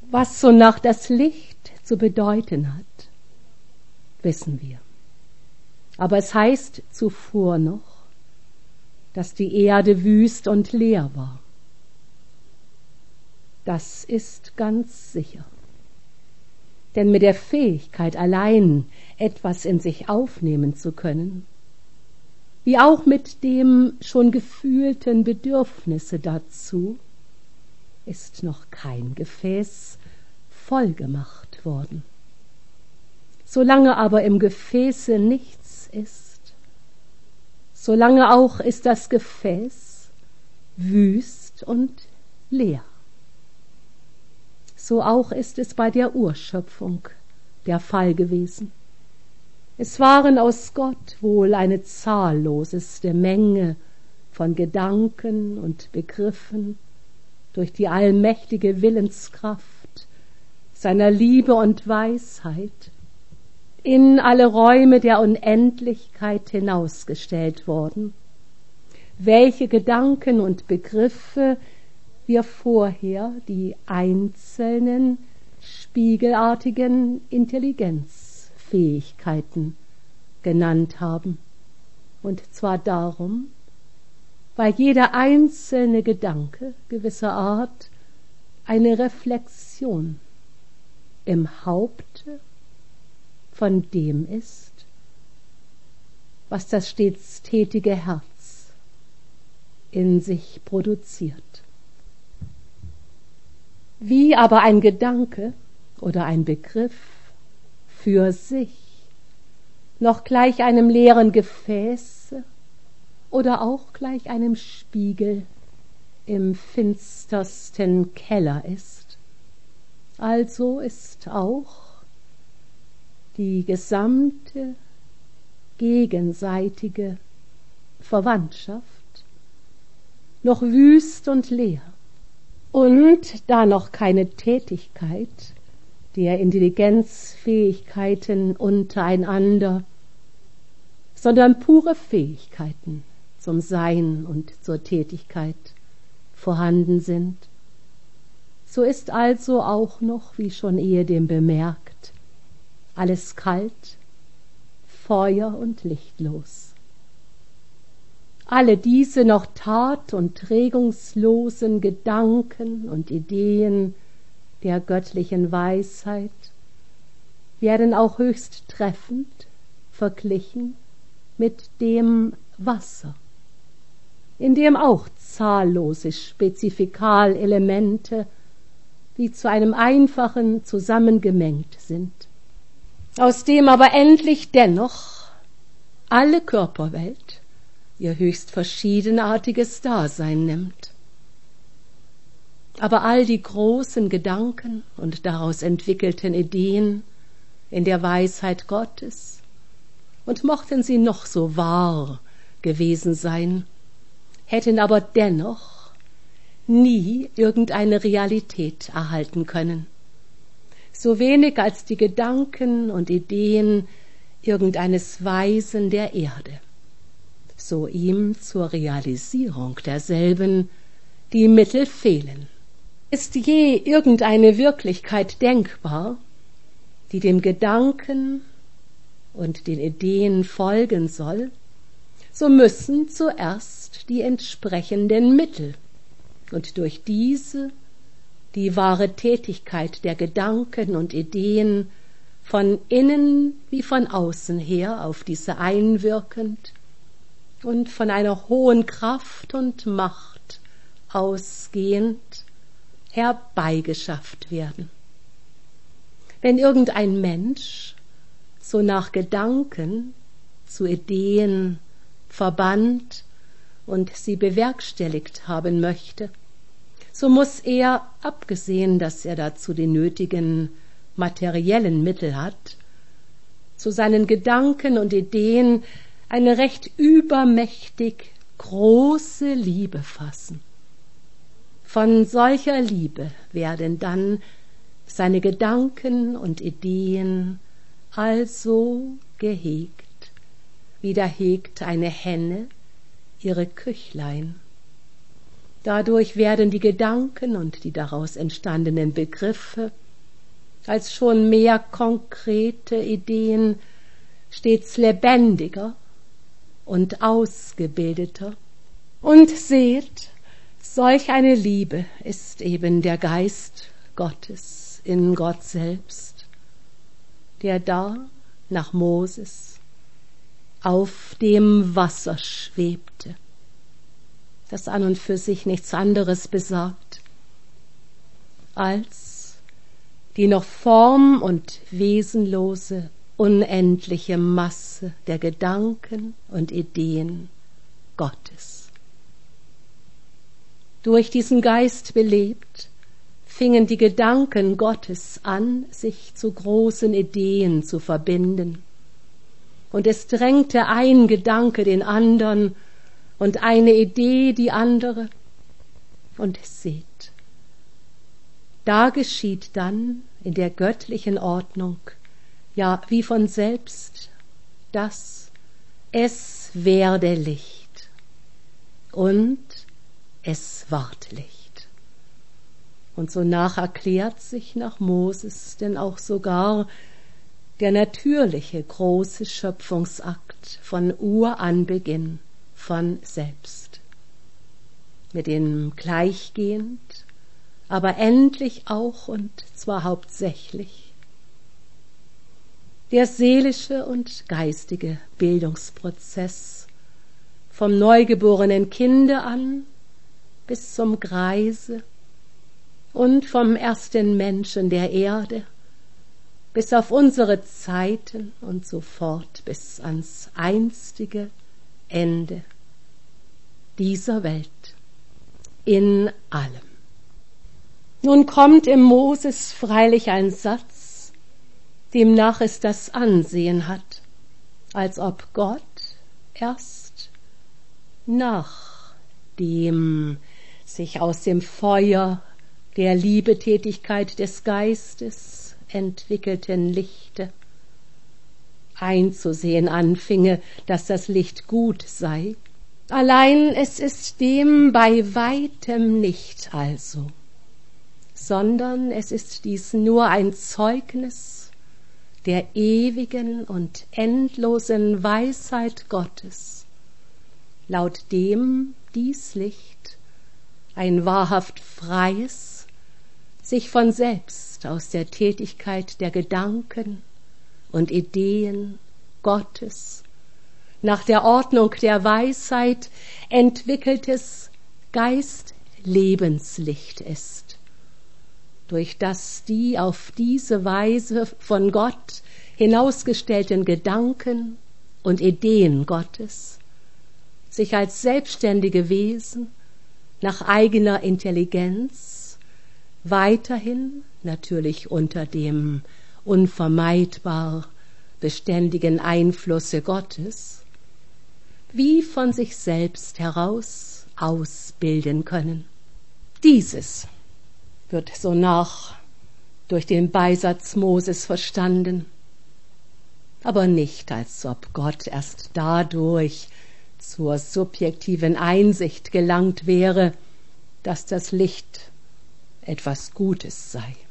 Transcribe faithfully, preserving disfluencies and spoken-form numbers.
Was so nach das Licht zu bedeuten hat, wissen wir. Aber es heißt zuvor noch, dass die Erde wüst und leer war. Das ist ganz sicher. Denn mit der Fähigkeit allein etwas in sich aufnehmen zu können, wie auch mit dem schon gefühlten Bedürfnisse dazu, ist noch kein Gefäß voll gemacht worden. Solange aber im Gefäße nichts ist, solange auch ist das Gefäß wüst und leer. So auch ist es bei der Urschöpfung der Fall gewesen. Es waren aus Gott wohl eine zahlloseste Menge von Gedanken und Begriffen durch die allmächtige Willenskraft seiner Liebe und Weisheit in alle Räume der Unendlichkeit hinausgestellt worden, welche Gedanken und Begriffe wir vorher die einzelnen spiegelartigen Intelligenzfähigkeiten genannt haben. Und zwar darum, weil jeder einzelne Gedanke gewisser Art eine Reflexion im Haupte von dem ist, was das stets tätige Herz in sich produziert. Wie aber ein Gedanke oder ein Begriff für sich noch gleich einem leeren Gefäß oder auch gleich einem Spiegel im finstersten Keller ist, also ist auch die gesamte gegenseitige Verwandtschaft noch wüst und leer. Und da noch keine Tätigkeit der Intelligenzfähigkeiten untereinander, sondern pure Fähigkeiten zum Sein und zur Tätigkeit vorhanden sind, so ist also auch noch, wie schon ehedem bemerkt, alles kalt, feuer- und lichtlos. Alle diese noch tat- und regungslosen Gedanken und Ideen der göttlichen Weisheit werden auch höchst treffend verglichen mit dem Wasser, in dem auch zahllose Spezifikalelemente wie zu einem einfachen zusammengemengt sind, aus dem aber endlich dennoch alle Körperwelt ihr höchst verschiedenartiges Dasein nimmt. Aber all die großen Gedanken und daraus entwickelten Ideen in der Weisheit Gottes, und mochten sie noch so wahr gewesen sein, hätten aber dennoch nie irgendeine Realität erhalten können, so wenig als die Gedanken und Ideen irgendeines Weisen der Erde, so ihm zur Realisierung derselben die Mittel fehlen. Ist je irgendeine Wirklichkeit denkbar, die dem Gedanken und den Ideen folgen soll, so müssen zuerst die entsprechenden Mittel und durch diese die wahre Tätigkeit der Gedanken und Ideen von innen wie von außen her auf diese einwirkend und von einer hohen Kraft und Macht ausgehend herbeigeschafft werden. Wenn irgendein Mensch so nach Gedanken zu Ideen verbannt und sie bewerkstelligt haben möchte, so muss er, abgesehen, dass er dazu die nötigen materiellen Mittel hat, zu seinen Gedanken und Ideen eine recht übermächtig große Liebe fassen. Von solcher Liebe werden dann seine Gedanken und Ideen also gehegt, wie da hegt eine Henne ihre Küchlein. Dadurch werden die Gedanken und die daraus entstandenen Begriffe als schon mehr konkrete Ideen stets lebendiger und ausgebildeter. Und seht, solch eine Liebe ist eben der Geist Gottes in Gott selbst, der da nach Moses auf dem Wasser schwebte, das an und für sich nichts anderes besagt, als die noch form- und wesenlose, unendliche Masse der Gedanken und Ideen Gottes. Durch diesen Geist belebt, fingen die Gedanken Gottes an, sich zu großen Ideen zu verbinden. Und es drängte ein Gedanke den andern und eine Idee die andere. Und seht, da geschieht dann in der göttlichen Ordnung, ja wie von selbst, dass es werde Licht und es ward Licht. Und sonach erklärt sich nach Moses denn auch sogar der natürliche große Schöpfungsakt von Uranbeginn von selbst. Mit dem gleichgehend, aber endlich auch und zwar hauptsächlich der seelische und geistige Bildungsprozess vom neugeborenen Kinde an bis zum Greise und vom ersten Menschen der Erde bis auf unsere Zeiten und so fort bis ans einstige Ende dieser Welt in allem. Nun kommt im Moses freilich ein Satz, demnach es das Ansehen hat, als ob Gott erst nach dem sich aus dem Feuer der Liebetätigkeit des Geistes entwickelten Lichte einzusehen anfinge, dass das Licht gut sei. Allein es ist dem bei weitem nicht also, sondern es ist dies nur ein Zeugnis der ewigen und endlosen Weisheit Gottes, laut dem dies Licht ein wahrhaft freies, sich von selbst aus der Tätigkeit der Gedanken und Ideen Gottes nach der Ordnung der Weisheit entwickeltes Geist-Lebenslicht ist, durch das die auf diese Weise von Gott hinausgestellten Gedanken und Ideen Gottes sich als selbstständige Wesen nach eigener Intelligenz weiterhin, natürlich unter dem unvermeidbar beständigen Einflusse Gottes, wie von sich selbst heraus ausbilden können. Dieses wird sonach durch den Beisatz Moses verstanden, aber nicht als ob Gott erst dadurch zur subjektiven Einsicht gelangt wäre, dass das Licht etwas Gutes sei.